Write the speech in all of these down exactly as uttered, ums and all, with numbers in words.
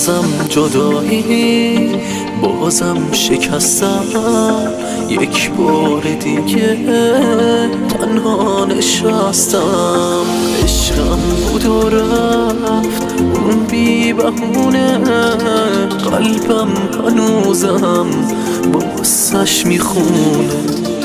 بازم جدایی، بازم شکستم، یک بار دیگه تنها نشستم. عشقم بود و رفت اون بی بهونه، قلبم هنوزم باسش میخونه.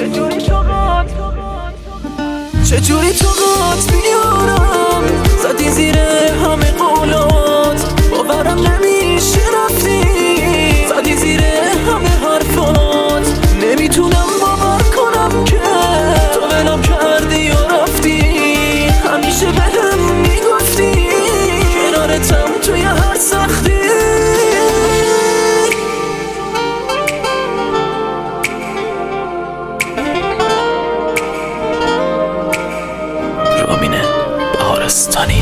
چجوری تو قات بیارم، زدی زیر همه قولات، باورم نمیشه رفتی، زدی زیر همه حرفات. نمیتونم باور کنم که تو ولم کردی و رفتی، همیشه بهم میگفتی کنارتم توی هر سختی. رامین بهارستانی.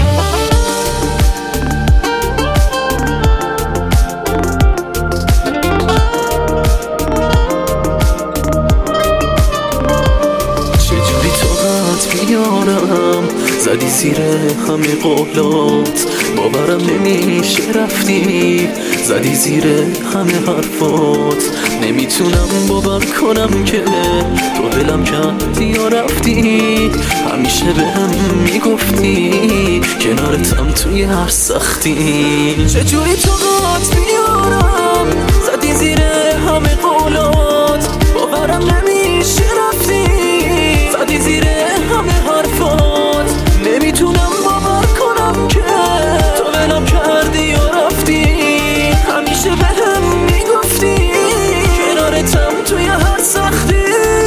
چجوری طاقت بیارم، زدی زیر همه قولات، باورم نمیشه رفتی، زدی زیر همه حرفات. نمیتونم باور کنم که تو ولم کردی یا رفتی، همیشه بهم میگفتی کنارتم توی هر سختی. چجوری طاقت بیارم، زدی زیر همه قولات، باورم نمیشه رفتی، زدی زیر همه حرفات. نمیتونم باور کنم که تو ولم کردی یا رفتی، همیشه بهم میگفتی کنارتم توی هر سختی.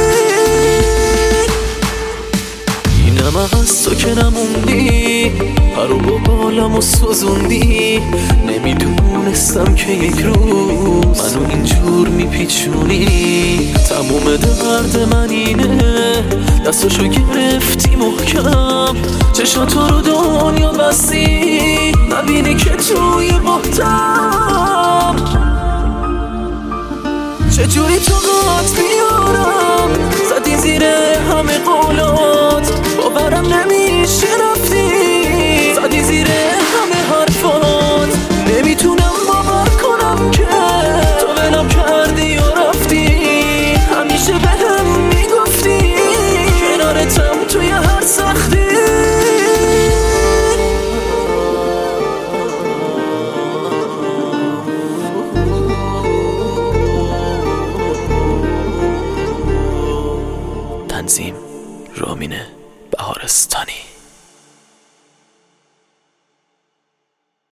اینم از تو که نموندی، هر و بالم و سوزوندی. نمیدونستم که یک روز منو اینجور میپیچونی. تموم درد من اینه، دستاشو گرفتی محکم، چشاتو رو دنیا بستی، نبینی که توی بحتم. چجوری طاقت بیارم، زدی زیر همه قولات، باورم نمیشه رفتی، زدی زیر همه حرفات. نمیتونم باور کنم که تو ولم کردی و رفتی، همیشه بهم میگفتی کنارتم توی هر سختی. تنظیم رامین بهارستانی.